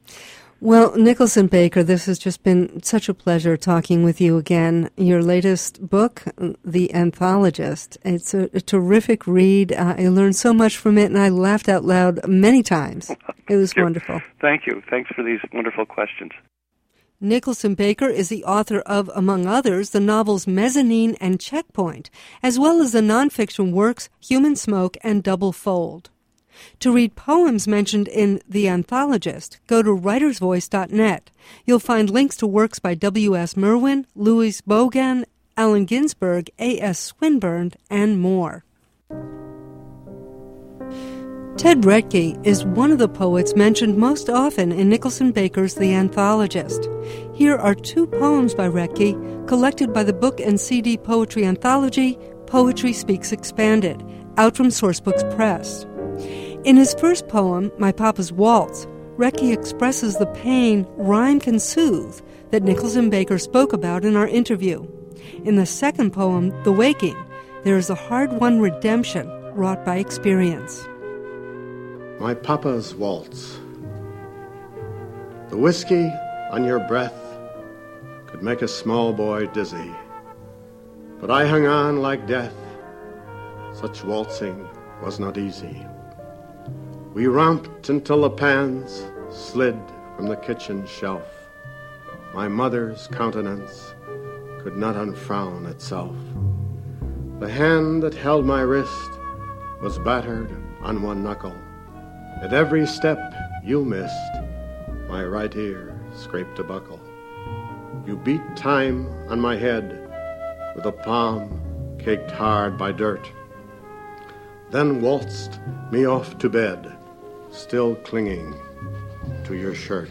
S1: Well, Nicholson Baker, this has just been such a pleasure talking with you again. Your latest book, The Anthologist, it's a, a terrific read. Uh, I learned so much from it, and I laughed out loud many times. It was wonderful.
S2: Thank you. Thanks for these wonderful questions.
S1: Nicholson Baker is the author of, among others, the novels Mezzanine and Checkpoint, as well as the nonfiction works Human Smoke and Double Fold. To read poems mentioned in The Anthologist, go to writers voice dot net. You'll find links to works by W S Merwin, Louis Bogan, Allen Ginsberg, A S Swinburne, and more. Ted Retke is one of the poets mentioned most often in Nicholson Baker's The Anthologist. Here are two poems by Retke, collected by the book and C D poetry anthology Poetry Speaks Expanded, out from Sourcebooks Press. In his first poem, My Papa's Waltz, Retke expresses the pain rhyme can soothe that Nicholson Baker spoke about in our interview. In the second poem, The Waking, there is a hard-won redemption wrought by experience.
S4: My Papa's Waltz. The whiskey on your breath could make a small boy dizzy, but I hung on like death. Such waltzing was not easy. We romped until the pans slid from the kitchen shelf. My mother's countenance could not unfrown itself. The hand that held my wrist was battered on one knuckle. At every step you missed, my right ear scraped a buckle. You beat time on my head with a palm caked hard by dirt, then waltzed me off to bed, still clinging to your shirt.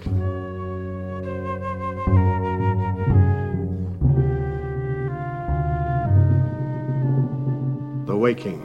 S4: The Waking.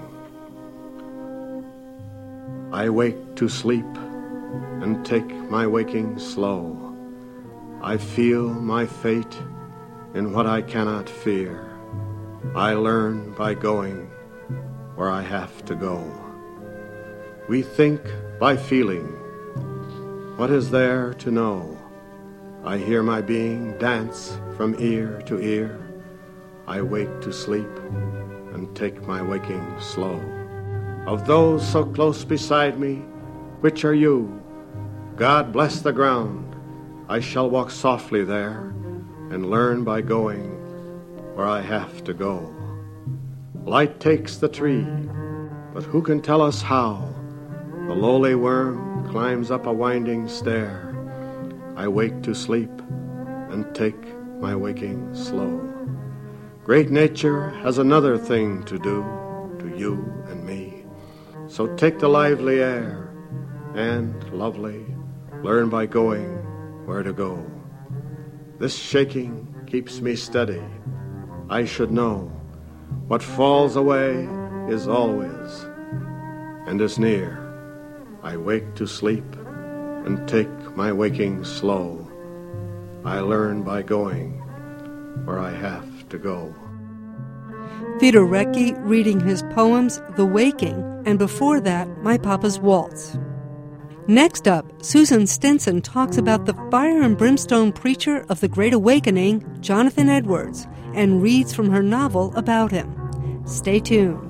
S4: I wake to sleep and take my waking slow. I feel my fate in what I cannot fear. I learn by going where I have to go. We think by feeling. What is there to know? I hear my being dance from ear to ear. I wake to sleep and take my waking slow. Of those so close beside me, which are you? God bless the ground. I shall walk softly there and learn by going where I have to go. Light takes the tree, but who can tell us how? The lowly worm climbs up a winding stair. I wake to sleep and take my waking slow. Great nature has another thing to do to you and me. So take the lively air and, lovely, learn by going where to go. This shaking keeps me steady. I should know what falls away is always and is near. I wake to sleep and take my waking slow. I learn by going where I have to go.
S1: Theodor Retke reading his poems The Waking, and before that, My Papa's Waltz. Next up, Susan Stinson talks about the fire and brimstone preacher of the Great Awakening, Jonathan Edwards, and reads from her novel about him. Stay tuned.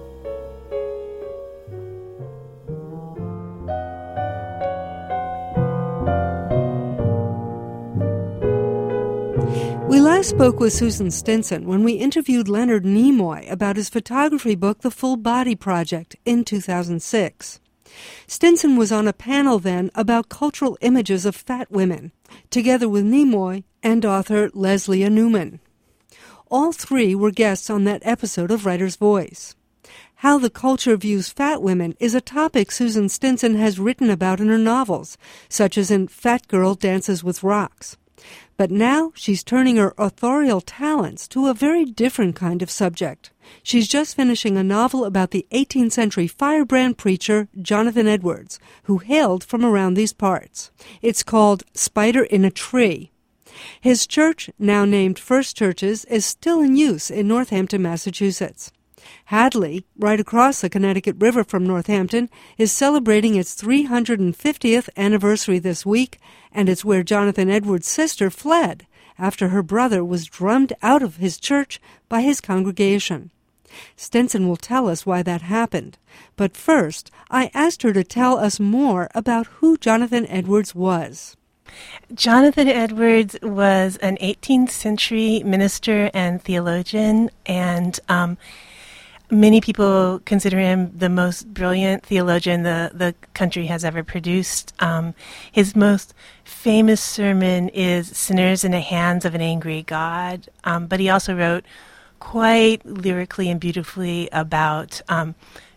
S1: We last spoke with Susan Stinson when we interviewed Leonard Nimoy about his photography book, The Full Body Project, in two thousand six. Stinson was on a panel then about cultural images of fat women, together with Nimoy and author Leslie Newman. All three were guests on that episode of Writer's Voice. How the culture views fat women is a topic Susan Stinson has written about in her novels, such as in Fat Girl Dances with Rocks. But now she's turning her authorial talents to a very different kind of subject. She's just finishing a novel about the eighteenth century firebrand preacher Jonathan Edwards, who hailed from around these parts. It's called Spider in a Tree. His church, now named First Churches, is still in use in Northampton, Massachusetts. Hadley, right across the Connecticut River from Northampton, is celebrating its three hundred fiftieth anniversary this week, and it's where Jonathan Edwards' sister fled after her brother was drummed out of his church by his congregation. Stinson will tell us why that happened. But first, I asked her to tell us more about who Jonathan Edwards was.
S3: Jonathan Edwards was an eighteenth century minister and theologian, and um, many people consider him the most brilliant theologian the, the country has ever produced. Um, his most famous sermon is Sinners in the Hands of an Angry God, um, but he also wrote quite lyrically and beautifully about um,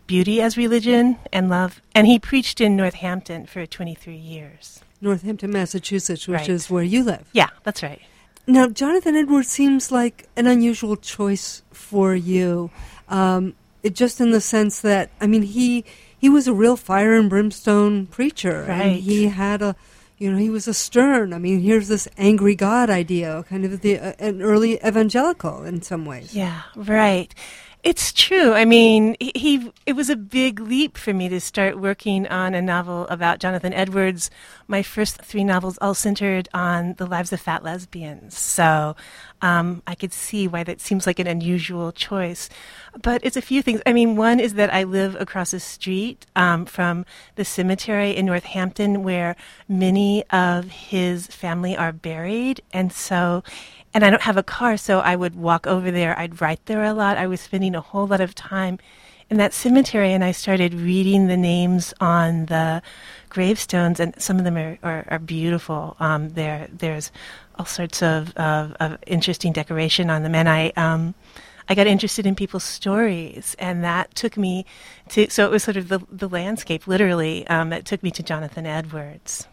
S3: beauty as religion and love. And he preached in Northampton for twenty-three years.
S1: Northampton, Massachusetts, which
S3: Right.
S1: is where you live.
S3: Yeah, that's right.
S1: Now, Jonathan Edwards seems like an unusual choice for you, um, it just in the sense that, I mean, he he was a real fire and brimstone preacher.
S3: Right.
S1: And he had a, you know, he was a stern, I mean, here's this angry God idea, kind of the uh, an early evangelical in some ways.
S3: Yeah, right. It's true. I mean, he, he it was a big leap for me to start working on a novel about Jonathan Edwards. My first three novels all centered on the lives of fat lesbians. So um, I could see why that seems like an unusual choice. But it's a few things. I mean, one is that I live across the street um, from the cemetery in Northampton where many of his family are buried. And so And I don't have a car, so I would walk over there. I'd write there a lot. I was spending a whole lot of time in that cemetery, and I started reading the names on the gravestones, and some of them are, are, are beautiful. Um, there, there's all sorts of, of, of interesting decoration on them, and I um, I got interested in people's stories, and that took me to, so it was sort of the, the landscape, literally, um, that took me to Jonathan Edwards.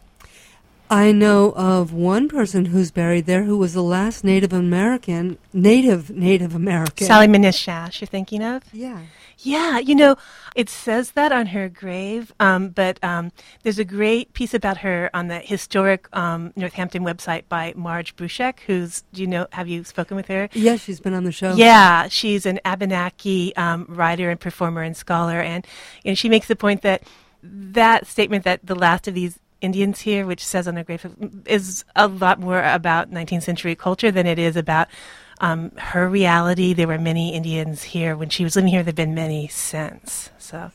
S1: I know of one person who's buried there who was the last Native American, native Native American.
S3: Sally Minishash, you're thinking of?
S1: Yeah.
S3: Yeah, you know, it says that on her grave, um, but um, there's a great piece about her on the historic um, Northampton website by Marge Bruchek, who's, do you know, have you spoken with her?
S1: Yeah, she's been on the show.
S3: Yeah, she's an Abenaki um, writer and performer and scholar, and you know, she makes the point that that statement that the last of these Indians here, which says on the grave, is a lot more about nineteenth century culture than it is about um, her reality. There were many Indians here when she was living here. There have been many since. So,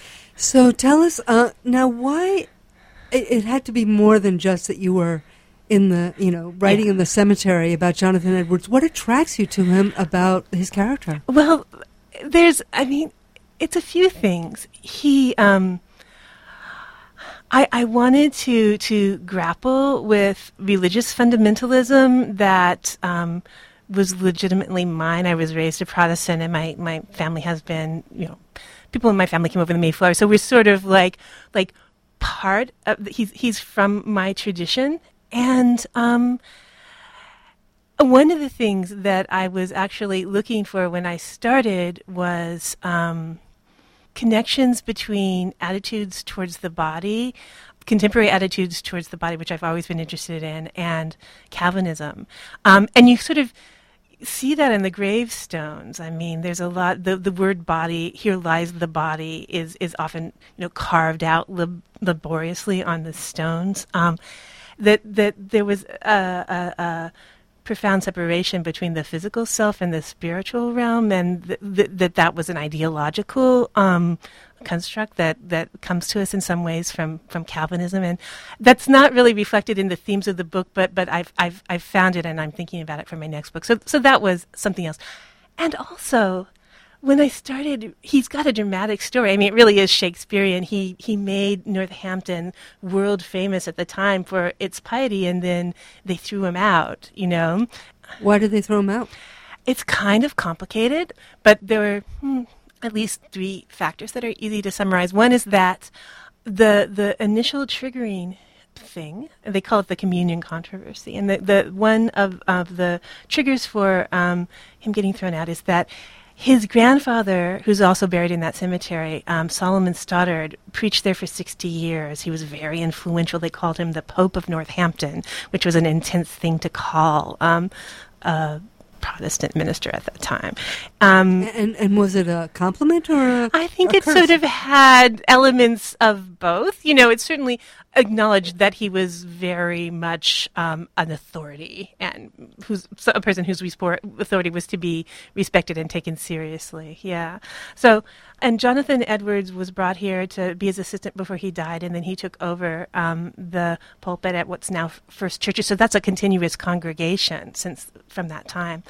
S1: so tell us uh, now why it, it had to be more than just that you were in the, you know, writing
S3: yeah.
S1: in the cemetery about Jonathan Edwards. What attracts you to him about his character?
S3: Well, there's, I mean, it's a few things. He. Um, I, I wanted to to grapple with religious fundamentalism that um, was legitimately mine. I was raised a Protestant, and my, my family has been, you know, people in my family came over the Mayflower, so we're sort of like like part of. The, he's he's from my tradition, and um, one of the things that I was actually looking for when I started was. Um, connections between attitudes towards the body, contemporary attitudes towards the body, which I've always been interested in, and Calvinism. Um, and you sort of see that in the gravestones. I mean, there's a lot, the, the word body, here lies the body, is, is often, you know, carved out lab- laboriously on the stones. Um, that, that there was a, a, a profound separation between the physical self and the spiritual realm, and th- th- that that was an ideological um, construct that, that comes to us in some ways from, from Calvinism, and that's not really reflected in the themes of the book, but but I've I've I've found it, and I'm thinking about it for my next book. So so that was something else, and also. When I started, he's got a dramatic story. I mean, it really is Shakespearean. He he made Northampton world famous at the time for its piety, and then they threw him out, you know.
S1: Why did they throw him out?
S3: It's kind of complicated, but there were hmm, at least three factors that are easy to summarize. One is that the the initial triggering thing, they call it the communion controversy, and the, the one of, of the triggers for um, him getting thrown out is that his grandfather, who's also buried in that cemetery, um, Solomon Stoddard, preached there for sixty years. He was very influential. They called him the Pope of Northampton, which was an intense thing to call um, a Protestant minister at that time. Um,
S1: and, and was it a compliment or a
S3: I think
S1: a
S3: it
S1: curse?
S3: sort of had elements of both. You know, it certainly acknowledged that he was very much um, an authority, and who's so a person whose respor- authority was to be respected and taken seriously. Yeah. So, and Jonathan Edwards was brought here to be his assistant before he died, and then he took over um, the pulpit at what's now First Churches. So that's a continuous congregation since from that time.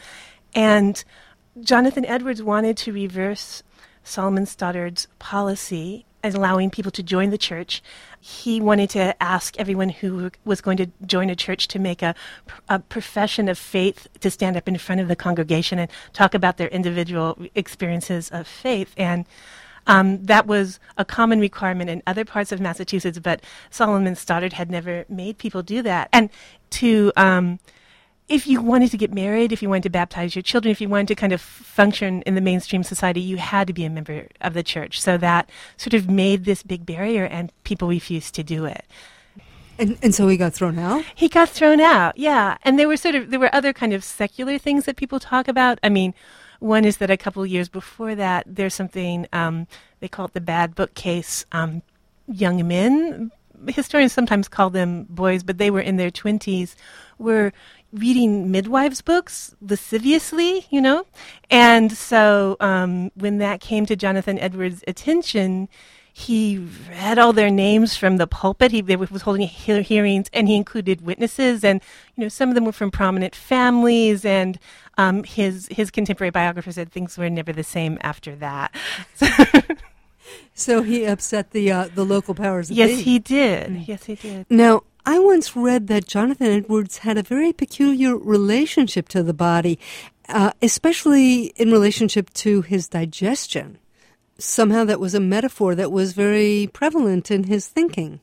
S3: And Jonathan Edwards wanted to reverse Solomon Stoddard's policy as allowing people to join the church. He wanted to ask everyone who was going to join a church to make a, a profession of faith, to stand up in front of the congregation and talk about their individual experiences of faith. And Um, that was a common requirement in other parts of Massachusetts, but Solomon Stoddard had never made people do that. And to, um, if you wanted to get married, if you wanted to baptize your children, if you wanted to kind of function in the mainstream society, you had to be a member of the church. So that sort of made this big barrier, and people refused to do it.
S1: And, and so he got thrown out?
S3: He got thrown out, yeah. And there were sort of, there were other kind of secular things that people talk about. I mean, one is that a couple of years before that, there's something, um, they call it the bad book case. Um, young men, historians sometimes call them boys, but they were in their twenties, were reading midwives' books lasciviously, you know? And so um, when that came to Jonathan Edwards' attention, he read all their names from the pulpit. He they was holding he- hearings, and he included witnesses, and you know some of them were from prominent families. And um, his his contemporary biographer said things were never the same after that.
S1: So he upset the uh, the local powers that
S3: Yes,
S1: be.
S3: he did.
S1: Mm.
S3: Yes, he did.
S1: Now, I once read that Jonathan Edwards had a very peculiar relationship to the body, uh, especially in relationship to his digestion. Somehow that was a metaphor that was very prevalent in his thinking.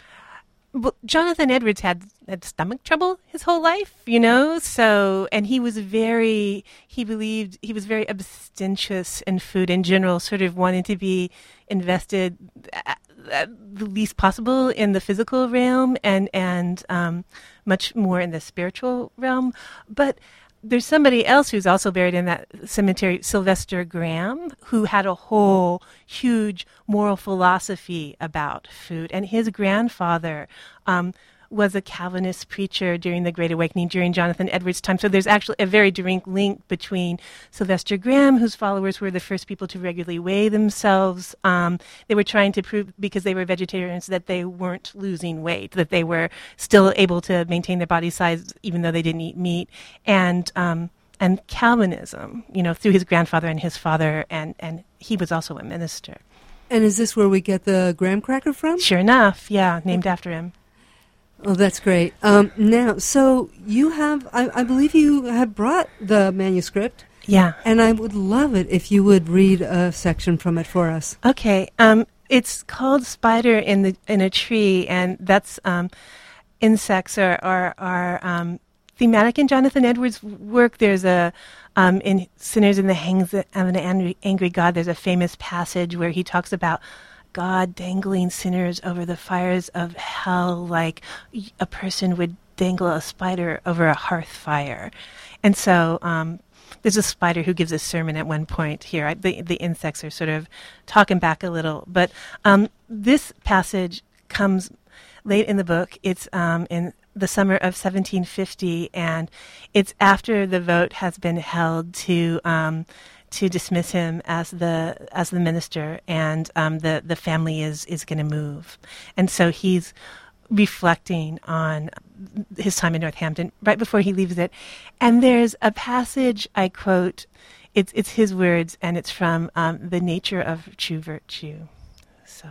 S3: Well, Jonathan Edwards had, had stomach trouble his whole life, you know, so, and he was very, he believed, he was very abstemious in food in general, sort of wanted to be invested at, at the least possible in the physical realm and, and um, much more in the spiritual realm. But there's somebody else who's also buried in that cemetery, Sylvester Graham, who had a whole huge moral philosophy about food. And his grandfather um, was a Calvinist preacher during the Great Awakening, during Jonathan Edwards' time. So there's actually a very direct link between Sylvester Graham, whose followers were the first people to regularly weigh themselves. Um, they were trying to prove, because they were vegetarians, that they weren't losing weight, that they were still able to maintain their body size even though they didn't eat meat. And um, and Calvinism, you know, through his grandfather and his father, and, and he was also a minister.
S1: And is this where we get the graham cracker from?
S3: Sure enough, yeah, named after him.
S1: Oh, that's great. Um, now, so you have, I, I believe you have brought the manuscript.
S3: Yeah.
S1: And I would love it if you would read a section from it for us.
S3: Okay. Um, it's called Spider in the in a Tree, and that's um, insects are, are, are um, thematic in Jonathan Edwards' work. There's a, um, in Sinners in the Hands of an Angry, Angry God, there's a famous passage where he talks about God dangling sinners over the fires of hell like a person would dangle a spider over a hearth fire. And so um, there's a spider who gives a sermon at one point here. I, the, the insects are sort of talking back a little. But um, this passage comes late in the book. It's um, in the summer of seventeen fifty, and it's after the vote has been held to Um, to dismiss him as the as the minister, and um, the the family is is going to move, and so he's reflecting on his time in Northampton right before he leaves it. And there's a passage I quote. It's it's his words, and it's from um, The Nature of True Virtue. So,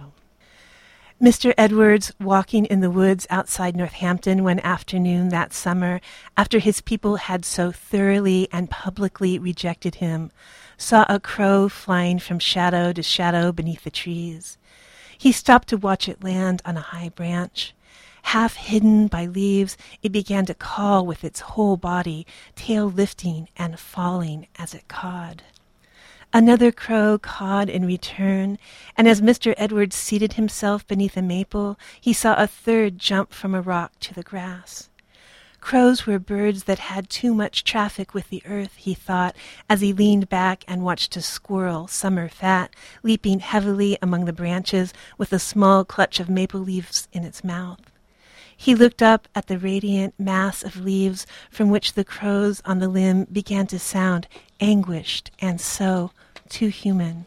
S3: Mister Edwards, walking in the woods outside Northampton one afternoon that summer, after his people had so thoroughly and publicly rejected him, saw a crow flying from shadow to shadow beneath the trees. He stopped to watch it land on a high branch. Half hidden by leaves, it began to call with its whole body, tail lifting and falling as it cawed. Another crow cawed in return, and as Mister Edwards seated himself beneath a maple, he saw a third jump from a rock to the grass. Crows were birds that had too much traffic with the earth, he thought, as he leaned back and watched a squirrel, summer fat, leaping heavily among the branches with a small clutch of maple leaves in its mouth. He looked up at the radiant mass of leaves from which the crows on the limb began to sound anguished and so too human.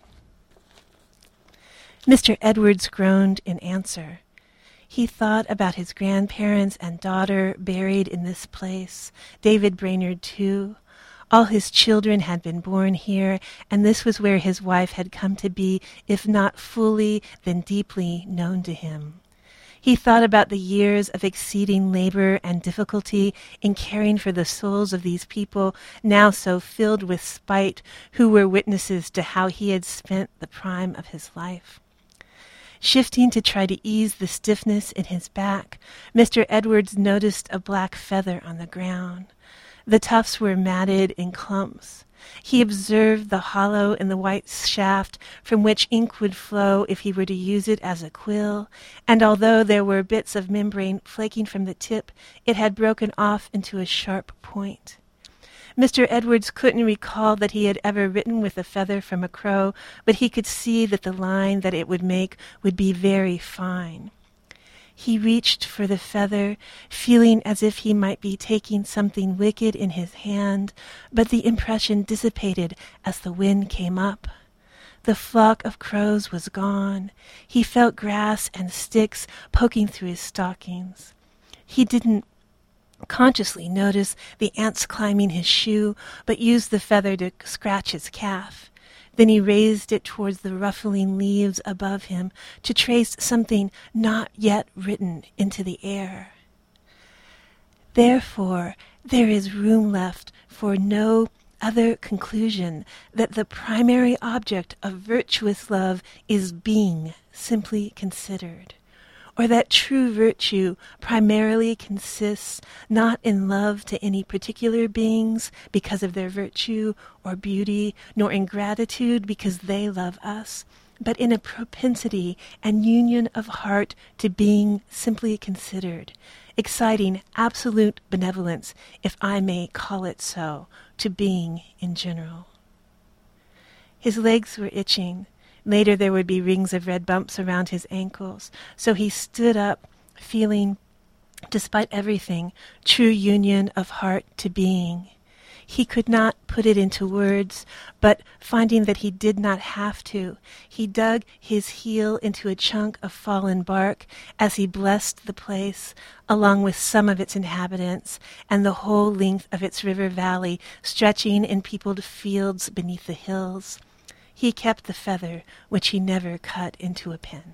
S3: Mister Edwards groaned in answer. He thought about his grandparents and daughter buried in this place, David Brainerd too. All his children had been born here, and this was where his wife had come to be, if not fully, then deeply known to him. He thought about the years of exceeding labor and difficulty in caring for the souls of these people, now so filled with spite, who were witnesses to how he had spent the prime of his life. Shifting to try to ease the stiffness in his back, Mister Edwards noticed a black feather on the ground. The tufts were matted in clumps. He observed the hollow in the white shaft from which ink would flow if he were to use it as a quill, and although there were bits of membrane flaking from the tip, it had broken off into a sharp point. Mister Edwards couldn't recall that he had ever written with a feather from a crow, but he could see that the line that it would make would be very fine. He reached for the feather, feeling as if he might be taking something wicked in his hand, but the impression dissipated as the wind came up. The flock of crows was gone. He felt grass and sticks poking through his stockings. He didn't consciously notice the ants climbing his shoe, but used the feather to scratch his calf. Then he raised it towards the ruffling leaves above him to trace something not yet written into the air. Therefore, there is room left for no other conclusion that the primary object of virtuous love is being simply considered, or that true virtue primarily consists not in love to any particular beings because of their virtue or beauty, nor in gratitude because they love us, but in a propensity and union of heart to being simply considered, exciting absolute benevolence, if I may call it so, to being in general. His legs were itching. Later there would be rings of red bumps around his ankles, so he stood up, feeling, despite everything, true union of heart to being. He could not put it into words, but finding that he did not have to, he dug his heel into a chunk of fallen bark as he blessed the place, along with some of its inhabitants, and the whole length of its river valley, stretching in peopled fields beneath the hills. He kept the feather, which he never cut into a pen.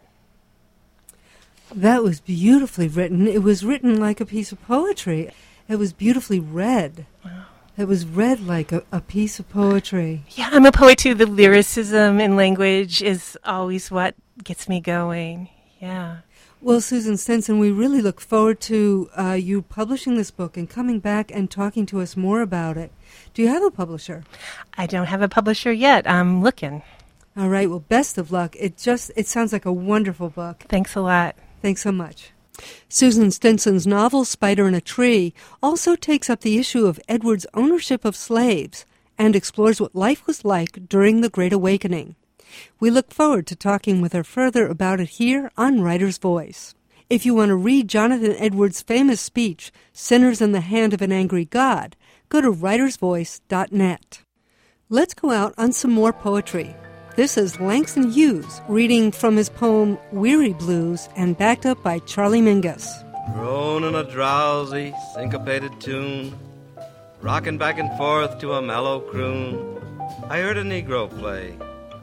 S1: That was beautifully written. It was written like a piece of poetry. It was beautifully read.
S3: Wow.
S1: It was read like a, a piece of poetry.
S3: Yeah, I'm a poet too. The lyricism in language is always what gets me going. Yeah.
S1: Well, Susan Stinson, we really look forward to uh, you publishing this book and coming back and talking to us more about it. Do you have a publisher?
S3: I don't have a publisher yet. I'm looking.
S1: All right. Well, best of luck. It just it sounds like a wonderful book.
S3: Thanks a lot.
S1: Thanks so much. Susan Stinson's novel, Spider in a Tree, also takes up the issue of Edward's ownership of slaves and explores what life was like during the Great Awakening. We look forward to talking with her further about it here on Writer's Voice. If you want to read Jonathan Edwards' famous speech, Sinners in the Hand of an Angry God, go to writers voice dot net. Let's go out on some more poetry. This is Langston Hughes reading from his poem Weary Blues and backed up by Charlie Mingus.
S5: Droning a drowsy, syncopated tune, rocking back and forth to a mellow croon, I heard a Negro play.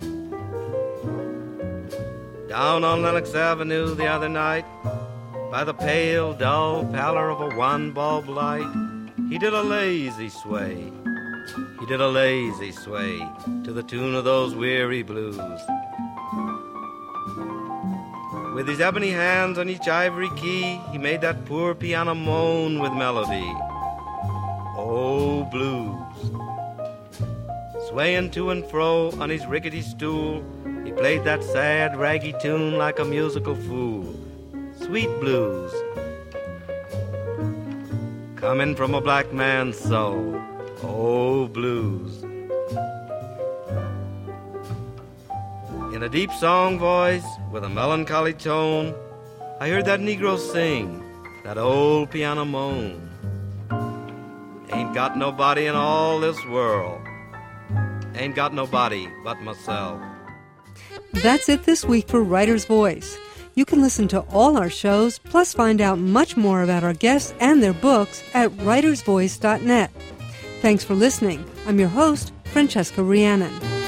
S5: Down on Lenox Avenue the other night, by the pale, dull pallor of a one-bulb light, he did a lazy sway. He did a lazy sway to the tune of those weary blues. With his ebony hands on each ivory key, he made that poor piano moan with melody. Oh, blues. Swaying to and fro on his rickety stool, he played that sad, raggy tune like a musical fool. Sweet blues. Coming from a black man's soul. Oh, blues. In a deep song voice, with a melancholy tone, I heard that Negro sing, that old piano moan. Ain't got nobody in all this world. Ain't got nobody but myself.
S1: That's it this week for Writer's Voice. You can listen to all our shows, plus find out much more about our guests and their books at writers voice dot net. Thanks for listening. I'm your host, Francesca Rhiannon.